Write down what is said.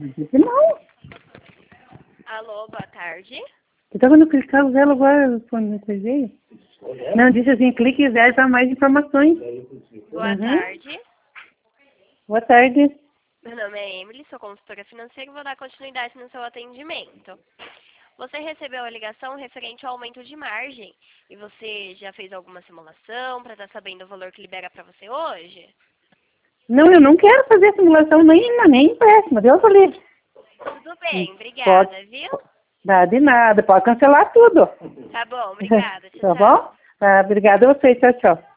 Disse não. Alô, boa tarde. Então quando eu clicar o zero agora, quando eu veio. Não, disse assim, clique em zero para mais informações. Boa tarde. Boa tarde. Meu nome é Emily, sou consultora financeira e vou dar continuidade no seu atendimento. Você recebeu a ligação referente ao aumento de margem e você já fez alguma simulação para estar sabendo o valor que libera para você hoje? Não, eu não quero fazer simulação nem empréstimo, Deus o livre. Tudo bem, obrigada, viu? Dá de nada, pode cancelar tudo. Tá bom, obrigada. Tchau, Tá tchau. bom? Tá, obrigada a você, tchau, tchau.